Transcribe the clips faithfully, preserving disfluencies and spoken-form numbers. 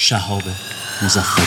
شهاب مظفری.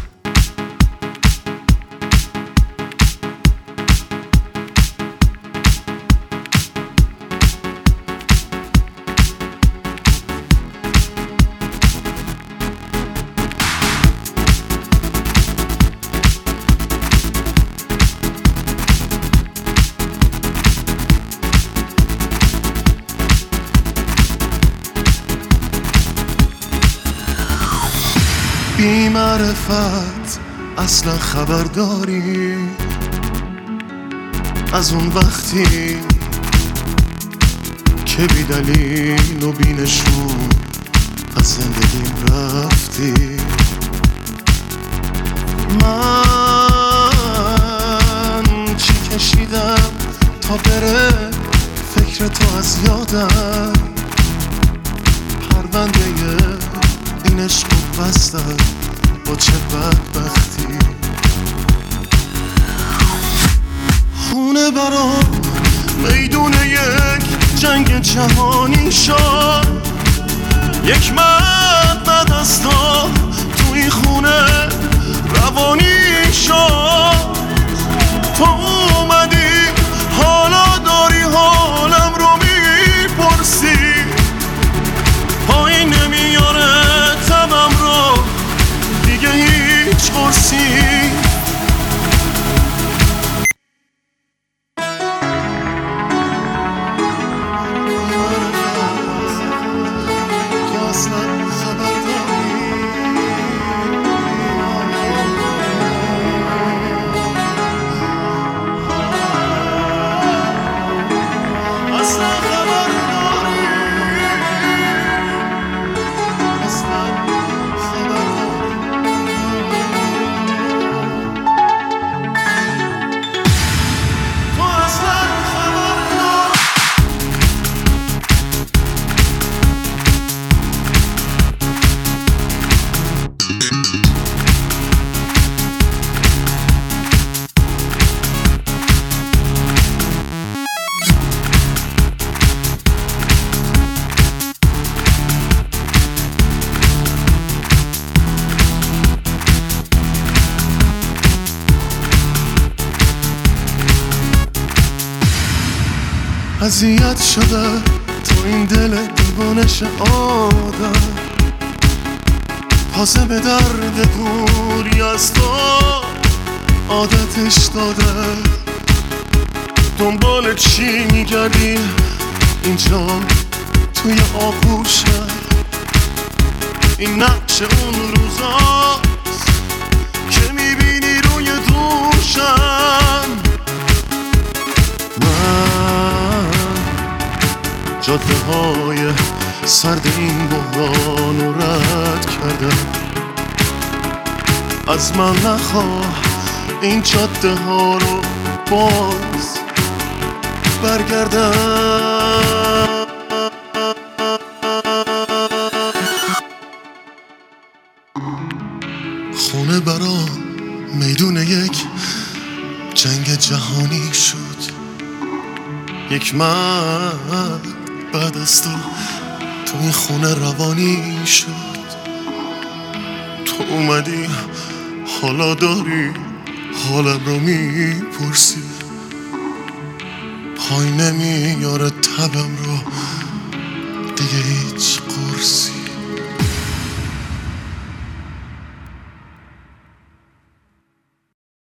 بی معرفت اصلا خبر داری از اون وقتی که بی دلیل و بی نشون از زندگیم رفتی؟ من چی کشیدم تا بره فکر تو از یادم؟ پرونده این عشق رو بستم با چه بدبختی. خونه برام میدون یک جنگ جهانی شد. یک مرد بعد از تو تو این خونه روانی شد. تو اومدی حالا داری حالم رو میپرسی. پایین نمیاره تبم رو دیگه هیچ قرصی. اذیت شده تو این دل دیوانش آدم. پاسه به درد دوری از تو عادتش داده. دنبال چی میگردی اینجا توی آغوشم؟ این نقش اون روزاست که میبینی روی دوشم. جاده های سرد این بحران رو رد کردم. از من نخواه این جاده ها رو باز برگردم. خونه برام میدون یک جنگ جهانی شد. یک مرد بعد از تو تو این خونه روانی شد. تو اومدی حالا داری حالم رو میپرسی. پای نمیاره تبم رو دیگه هیچ قرصی.